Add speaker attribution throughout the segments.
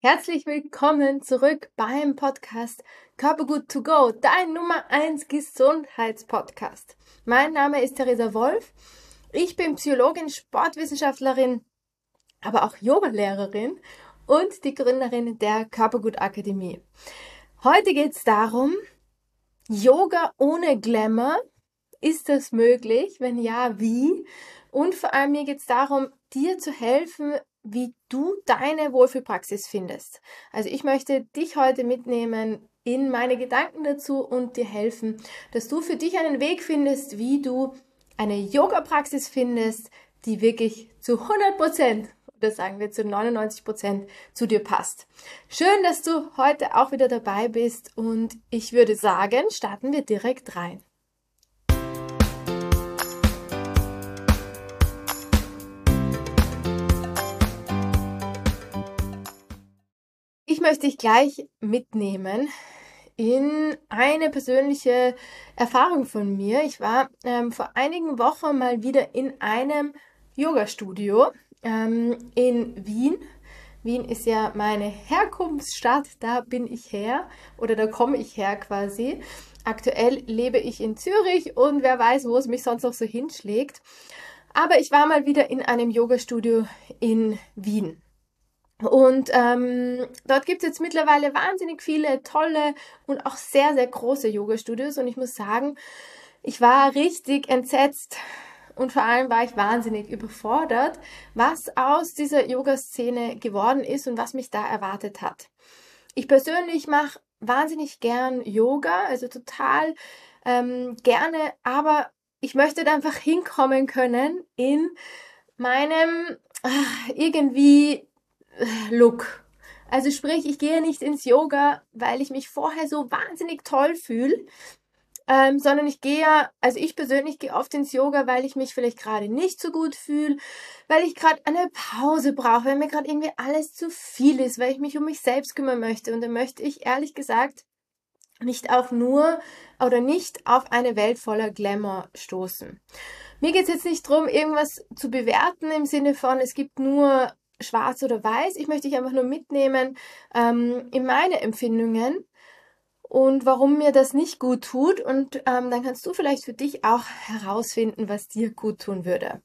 Speaker 1: Herzlich willkommen zurück beim Podcast Körpergut to go, dein Nummer 1 Gesundheitspodcast. Mein Name ist Theresa Wolf. Ich bin Psychologin, Sportwissenschaftlerin, aber auch Yogalehrerin und die Gründerin der Körpergut Akademie. Heute geht es darum, Yoga ohne Glamour. Ist das möglich? Wenn ja, wie? Und vor allem mir geht es darum, dir zu helfen, wie du deine Wohlfühlpraxis findest. Also ich möchte dich heute mitnehmen in meine Gedanken dazu und dir helfen, dass du für dich einen Weg findest, wie du eine Yoga-Praxis findest, die wirklich zu 100%, oder sagen wir zu 99% zu dir passt. Schön, dass du heute auch wieder dabei bist und ich würde sagen, starten wir direkt rein. Ich möchte dich gleich mitnehmen in eine persönliche Erfahrung von mir. Ich war vor einigen Wochen mal wieder in einem Yoga-Studio in Wien. Wien ist ja meine Herkunftsstadt, da bin ich her oder da komme ich her quasi. Aktuell lebe ich in Zürich und wer weiß, wo es mich sonst noch so hinschlägt. Aber ich war mal wieder in einem Yoga-Studio in Wien. Und dort gibt es jetzt mittlerweile wahnsinnig viele tolle und auch sehr, sehr große Yoga-Studios. Und ich muss sagen, ich war richtig entsetzt und vor allem war ich wahnsinnig überfordert, was aus dieser Yoga-Szene geworden ist und was mich da erwartet hat. Ich persönlich mache wahnsinnig gern Yoga, also total gerne, aber ich möchte da einfach hinkommen können in meinem irgendwie Look. Also sprich, ich gehe nicht ins Yoga, weil ich mich vorher so wahnsinnig toll fühle, sondern ich persönlich gehe oft ins Yoga, weil ich mich vielleicht gerade nicht so gut fühle, weil ich gerade eine Pause brauche, weil mir gerade irgendwie alles zu viel ist, weil ich mich um mich selbst kümmern möchte. Und dann möchte ich ehrlich gesagt nicht auf eine Welt voller Glamour stoßen. Mir geht es jetzt nicht darum, irgendwas zu bewerten im Sinne von, es gibt nur schwarz oder weiß. Ich möchte dich einfach nur mitnehmen in meine Empfindungen und warum mir das nicht gut tut. Und dann kannst du vielleicht für dich auch herausfinden, was dir gut tun würde.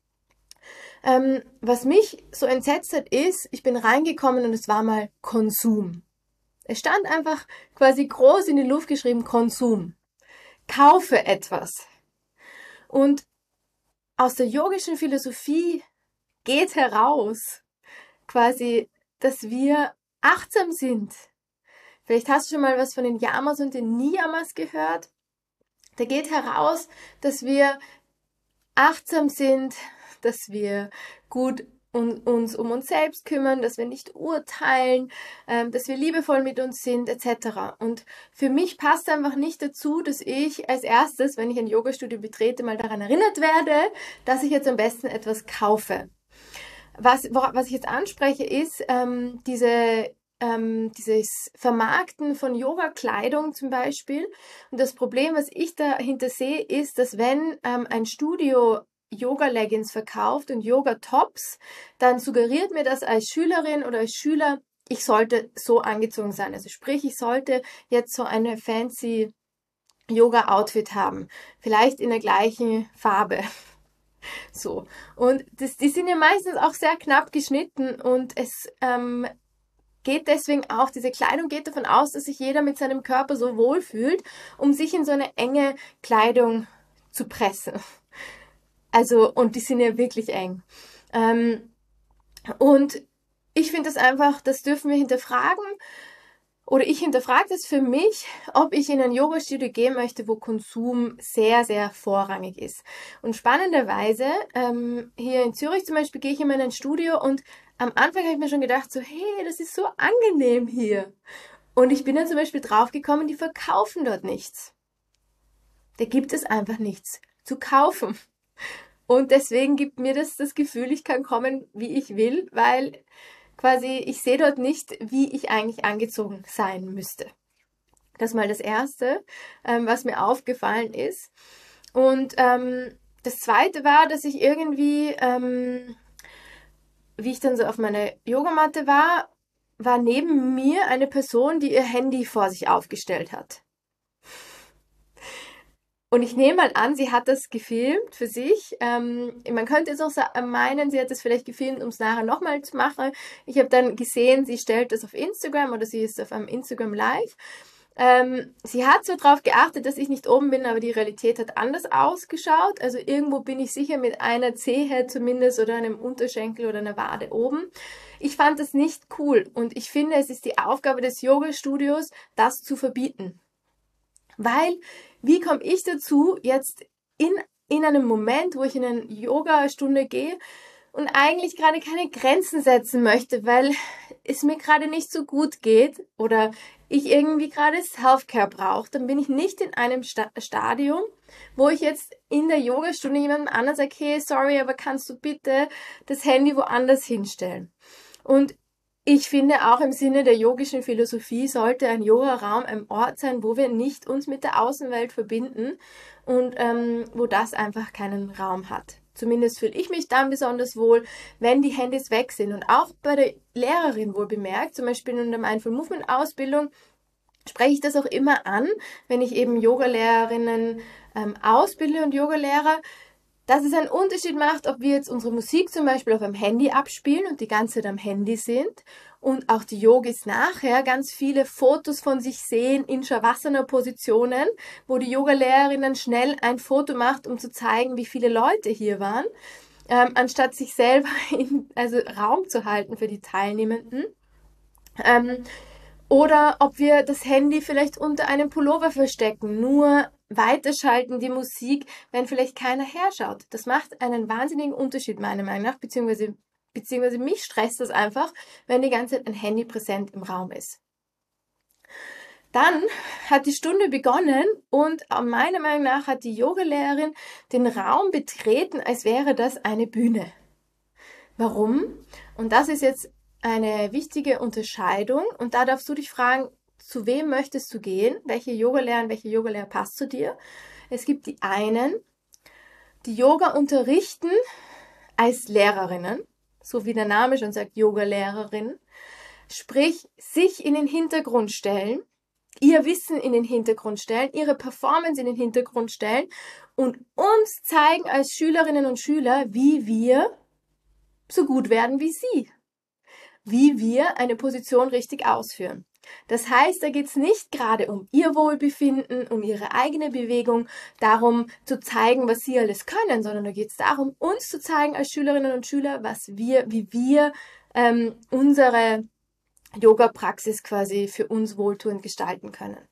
Speaker 1: Was mich so entsetzt hat, ist, ich bin reingekommen und es war mal Konsum. Es stand einfach quasi groß in die Luft geschrieben, Konsum. Kaufe etwas. Und aus der yogischen Philosophie geht heraus, quasi, dass wir achtsam sind. Vielleicht hast du schon mal was von den Yamas und den Niyamas gehört. Da geht heraus, dass wir achtsam sind, dass wir gut uns um uns selbst kümmern, dass wir nicht urteilen, dass wir liebevoll mit uns sind, etc. Und für mich passt einfach nicht dazu, dass ich als erstes, wenn ich ein Yogastudio betrete, mal daran erinnert werde, dass ich jetzt am besten etwas kaufe. Was ich jetzt anspreche, ist dieses Vermarkten von Yoga-Kleidung zum Beispiel. Und das Problem, was ich dahinter sehe, ist, dass wenn ein Studio Yoga-Leggings verkauft und Yoga-Tops, dann suggeriert mir das als Schülerin oder als Schüler, ich sollte so angezogen sein. Also sprich, ich sollte jetzt so eine fancy Yoga-Outfit haben. Vielleicht in der gleichen Farbe. So. Und die sind ja meistens auch sehr knapp geschnitten und diese Kleidung geht davon aus, dass sich jeder mit seinem Körper so wohl fühlt, um sich in so eine enge Kleidung zu pressen. Also, und die sind ja wirklich eng. Und ich finde das dürfen wir hinterfragen. Oder ich hinterfrage das für mich, ob ich in ein Yoga-Studio gehen möchte, wo Konsum sehr, sehr vorrangig ist. Und spannenderweise, hier in Zürich zum Beispiel, gehe ich immer in ein Studio und am Anfang habe ich mir schon gedacht, so, hey, das ist so angenehm hier. Und ich bin dann zum Beispiel draufgekommen, die verkaufen dort nichts. Da gibt es einfach nichts zu kaufen. Und deswegen gibt mir das Gefühl, ich kann kommen, wie ich will, weil quasi ich sehe dort nicht, wie ich eigentlich angezogen sein müsste. Das ist mal das Erste, was mir aufgefallen ist. Und das Zweite war, dass ich irgendwie, wie ich dann so auf meiner Yogamatte war war neben mir eine Person, die ihr Handy vor sich aufgestellt hat. Und ich nehme mal an, sie hat das gefilmt für sich. Man könnte jetzt auch meinen, sie hat das vielleicht gefilmt, um es nachher nochmal zu machen. Ich habe dann gesehen, sie stellt das auf Instagram oder sie ist auf einem Instagram Live. Sie hat so darauf geachtet, dass ich nicht oben bin, aber die Realität hat anders ausgeschaut. Also irgendwo bin ich sicher mit einer Zehe zumindest oder einem Unterschenkel oder einer Wade oben. Ich fand das nicht cool und ich finde, es ist die Aufgabe des Yoga-Studios, das zu verbieten. Weil, wie komme ich dazu, jetzt in einem Moment, wo ich in eine Yoga-Stunde gehe und eigentlich gerade keine Grenzen setzen möchte, weil es mir gerade nicht so gut geht oder ich irgendwie gerade Self-Care brauche, dann bin ich nicht in einem Stadium, wo ich jetzt in der Yogastunde jemandem anderen sage, hey, sorry, aber kannst du bitte das Handy woanders hinstellen? Und ich finde, auch im Sinne der yogischen Philosophie sollte ein Yoga-Raum ein Ort sein, wo wir nicht uns mit der Außenwelt verbinden und wo das einfach keinen Raum hat. Zumindest fühle ich mich dann besonders wohl, wenn die Handys weg sind. Und auch bei der Lehrerin wohl bemerkt, zum Beispiel in der Mindful Movement Ausbildung, spreche ich das auch immer an, wenn ich eben Yogalehrerinnen ausbilde und Yogalehrer, dass es einen Unterschied macht, ob wir jetzt unsere Musik zum Beispiel auf einem Handy abspielen und die ganze Zeit am Handy sind und auch die Yogis nachher ganz viele Fotos von sich sehen in Shavasana-Positionen, wo die Yogalehrerin schnell ein Foto macht, um zu zeigen, wie viele Leute hier waren, anstatt sich selber also Raum zu halten für die Teilnehmenden. Oder ob wir das Handy vielleicht unter einem Pullover verstecken, nur weiterschalten die Musik, wenn vielleicht keiner herschaut. Das macht einen wahnsinnigen Unterschied meiner Meinung nach, beziehungsweise mich stresst das einfach, wenn die ganze Zeit ein Handy präsent im Raum ist. Dann hat die Stunde begonnen und meiner Meinung nach hat die Yogalehrerin den Raum betreten, als wäre das eine Bühne. Warum? Und das ist jetzt eine wichtige Unterscheidung und da darfst du dich fragen, zu wem möchtest du gehen? Welche Yogalehrer passt zu dir? Es gibt die einen, die Yoga unterrichten als Lehrerinnen, so wie der Name schon sagt, Yogalehrerin, sprich sich in den Hintergrund stellen, ihr Wissen in den Hintergrund stellen, ihre Performance in den Hintergrund stellen und uns zeigen als Schülerinnen und Schüler, wie wir so gut werden wie sie, wie wir eine Position richtig ausführen. Das heißt, da geht es nicht gerade um ihr Wohlbefinden, um ihre eigene Bewegung, darum zu zeigen, was sie alles können, sondern da geht es darum, uns zu zeigen als Schülerinnen und Schüler, wie wir unsere Yoga-Praxis quasi für uns wohltuend gestalten können.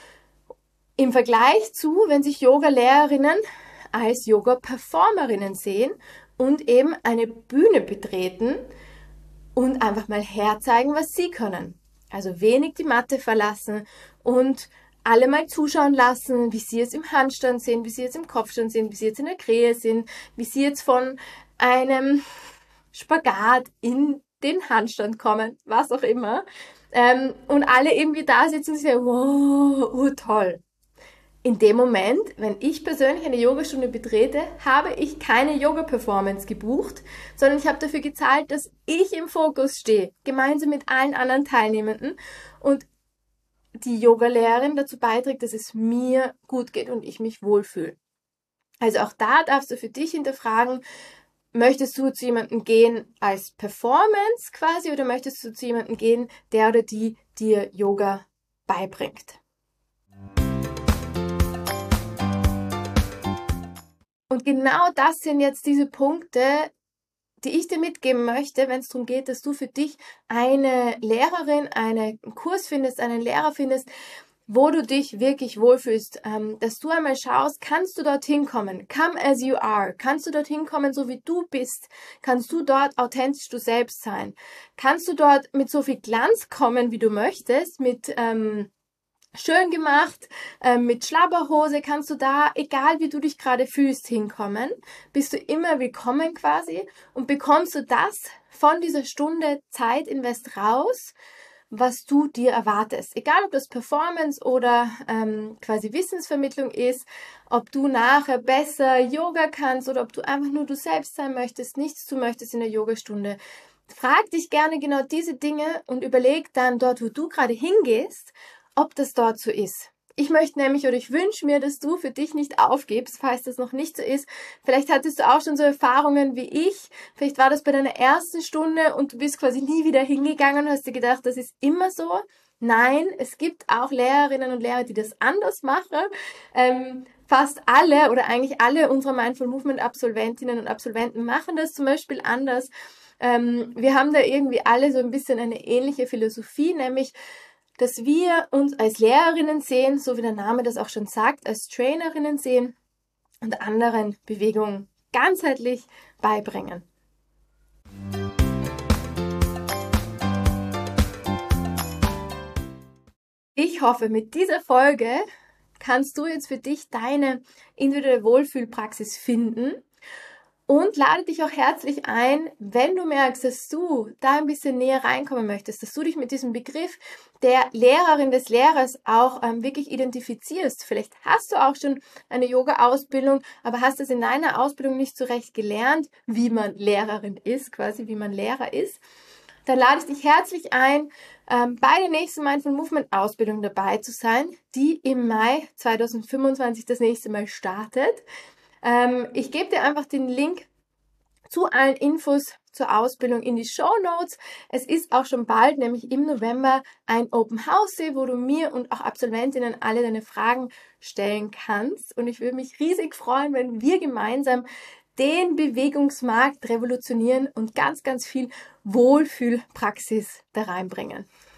Speaker 1: Im Vergleich zu, wenn sich Yoga-Lehrerinnen als Yoga-Performerinnen sehen und eben eine Bühne betreten und einfach mal herzeigen, was sie können. Also wenig die Matte verlassen und alle mal zuschauen lassen, wie sie jetzt im Handstand sind, wie sie jetzt im Kopfstand sind, wie sie jetzt in der Krähe sind, wie sie jetzt von einem Spagat in den Handstand kommen, was auch immer. Und alle irgendwie da sitzen und sagen, wow, toll. In dem Moment, wenn ich persönlich eine Yogastunde betrete, habe ich keine Yoga-Performance gebucht, sondern ich habe dafür gezahlt, dass ich im Fokus stehe, gemeinsam mit allen anderen Teilnehmenden und die Yogalehrerin dazu beiträgt, dass es mir gut geht und ich mich wohlfühle. Also auch da darfst du für dich hinterfragen, möchtest du zu jemandem gehen als Performance quasi oder möchtest du zu jemandem gehen, der oder die dir Yoga beibringt? Und genau das sind jetzt diese Punkte, die ich dir mitgeben möchte, wenn es darum geht, dass du für dich eine Lehrerin, einen Kurs findest, einen Lehrer findest, wo du dich wirklich wohlfühlst, dass du einmal schaust, kannst du dorthin kommen? Come as you are. Kannst du dorthin kommen, so wie du bist? Kannst du dort authentisch du selbst sein? Kannst du dort mit so viel Glanz kommen, wie du möchtest, mit schön gemacht, mit Schlabberhose kannst du da, egal wie du dich gerade fühlst, hinkommen. Bist du immer willkommen quasi und bekommst du das von dieser Stunde Zeitinvest raus, was du dir erwartest. Egal, ob das Performance oder quasi Wissensvermittlung ist, ob du nachher besser Yoga kannst oder ob du einfach nur du selbst sein möchtest, nichts tun möchtest in der Yogastunde. frag dich gerne genau diese Dinge und überleg dann dort, wo du gerade hingehst, ob das dort so ist. Ich möchte nämlich oder ich wünsche mir, dass du für dich nicht aufgibst, falls das noch nicht so ist. Vielleicht hattest du auch schon so Erfahrungen wie ich. Vielleicht war das bei deiner ersten Stunde und du bist quasi nie wieder hingegangen und hast dir gedacht, das ist immer so. Nein, es gibt auch Lehrerinnen und Lehrer, die das anders machen. Fast alle oder eigentlich alle unserer Mindful Movement Absolventinnen und Absolventen machen das zum Beispiel anders. Wir haben da irgendwie alle so ein bisschen eine ähnliche Philosophie, nämlich dass wir uns als Lehrerinnen sehen, so wie der Name das auch schon sagt, als Trainerinnen sehen und anderen Bewegungen ganzheitlich beibringen. Ich hoffe, mit dieser Folge kannst du jetzt für dich deine individuelle Wohlfühlpraxis finden. Und lade dich auch herzlich ein, wenn du merkst, dass du da ein bisschen näher reinkommen möchtest, dass du dich mit diesem Begriff der Lehrerin des Lehrers auch wirklich identifizierst. Vielleicht hast du auch schon eine Yoga-Ausbildung, aber hast es in deiner Ausbildung nicht so recht gelernt, wie man Lehrerin ist, quasi wie man Lehrer ist. Dann lade ich dich herzlich ein, bei der nächsten Mindful Movement Ausbildung dabei zu sein, die im Mai 2025 das nächste Mal startet. Ich gebe dir einfach den Link zu allen Infos zur Ausbildung in die Shownotes. Es ist auch schon bald, nämlich im November, ein Open House Day, wo du mir und auch Absolventinnen alle deine Fragen stellen kannst. Und ich würde mich riesig freuen, wenn wir gemeinsam den Bewegungsmarkt revolutionieren und ganz, ganz viel Wohlfühlpraxis da reinbringen.